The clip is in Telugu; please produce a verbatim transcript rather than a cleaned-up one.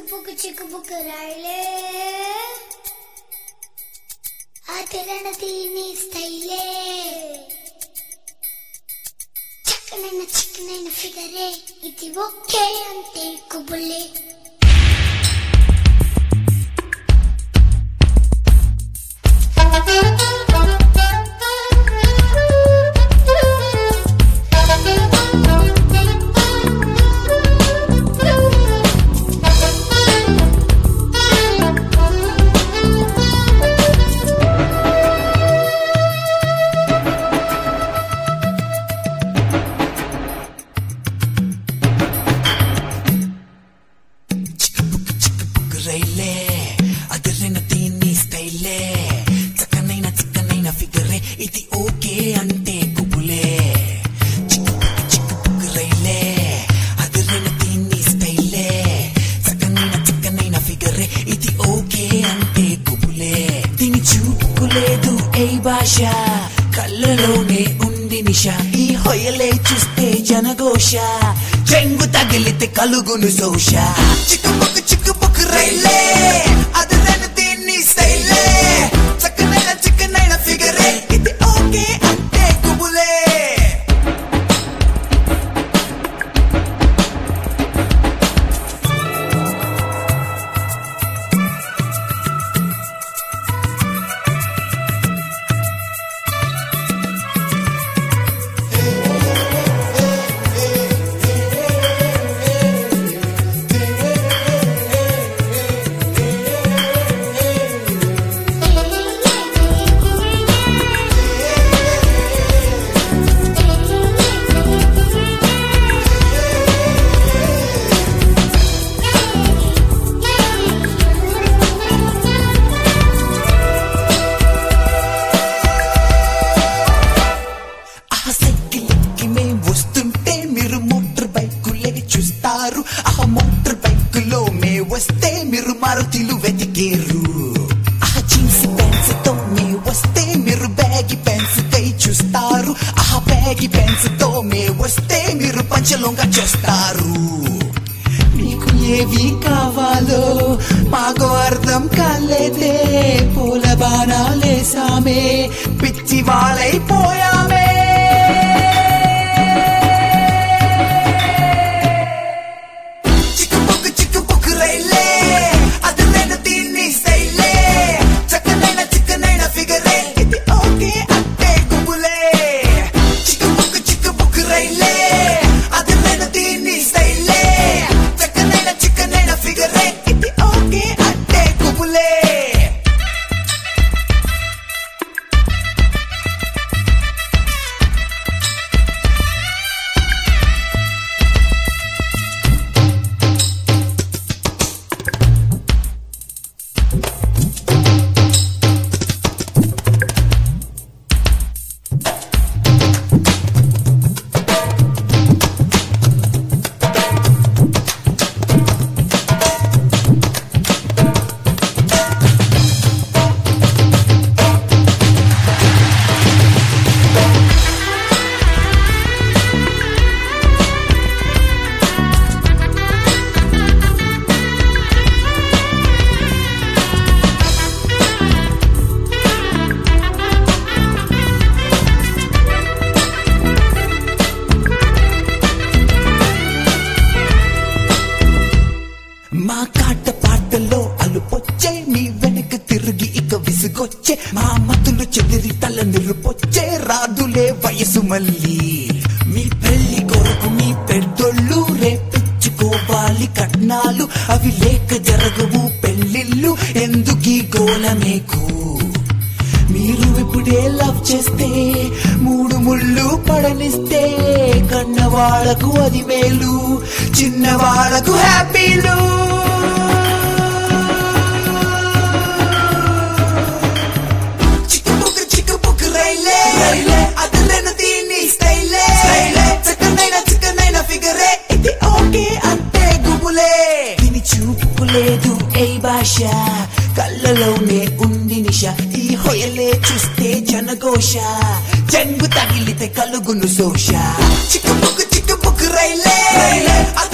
చిక్కుపుకు చిక్కుపుకు రైలే ఆదరణ దీని స్టైలే చక్కనైన చిక్కనైన ఫిగరే ఇది ఓకే అంటే కుబులే రైలే అదరైన దీన్ని స్టైలే చక్కనైన చిక్కనైన ఫిగరే ఇది ఓకే అంటే కుబులే చిక్కుపుకు చిక్కుపుకు రైలే అదరైన దీన్ని స్టైలే చక్కనైన చిక్కనైన ఫిగరే ఇది ఓకే అంటే కుబులే దీని చూపుకులేదు ఏ భాష కళ్ళలోనే ఉంది నిష ఈ హొయలే చూస్తే జనఘోష చెంగు తగిలితే కలుగును సోష చిక్కుపుకు చిక్కుపుకు రైలే అదరైన దీన్ని స్టైలే చక్కనైన చిక్కనైన ఫిగరే ఇది ఓకే అంటే కుబులే ఆ మోటార్ బైకులో మే వస్తే మీరు మారుతిలు వెతికేరు ఆ జీన్స్ పెన్స్ తో మే వస్తే మీరు బ్యాగి పెన్స్ కై చూస్తారు ఆ బ్యాగి పెన్స్ తో మే వస్తే మీరు పంచలోంగా చేస్తారు మీకు ఏవి కావాలో మాకు అర్థం కాలేదే పూల బాణాలేసామే పిచ్చి వాళ్ళైపోయామే మా కాట పాటలో అలుపొచ్చే మీ వెనక తిరిగి ఇక విసుగొచ్చే మా మతులు చెదిరి తల నిరుపొచ్చే రాదులే వయసు మళ్ళీ మీ పెళ్లి కొరకు మీ పెద్దోళ్ళు రేపిచ్చుకోవాలి కట్నాలు అవి లేక జరగవు పెళ్లిళ్ళు ఎందుకీ గోల మీకు మీరు ఇప్పుడే లవ్ చేస్తే మూడు ముళ్ళు పడనిస్తే కన్నవాళ్లకు అది మేలు చిన్నవాళ్లకు హ్యాపీలు చిక్కుపుకు చిక్కుపుకు రైలే అదరైన దీన్ని స్టైలే చక్కనైన చిక్కనైన ఫిగరే ఇది ఓకే అంటే గుబులే దీని చూపులేదు ఏ భాష కళ్ళలోనే ఉంది నిష ఈ హొయలే చూస్తే జనఘోష చెంగు తగిలితే కలుగును సోష చిక్కుపుకు చిక్కుపుకు రైలే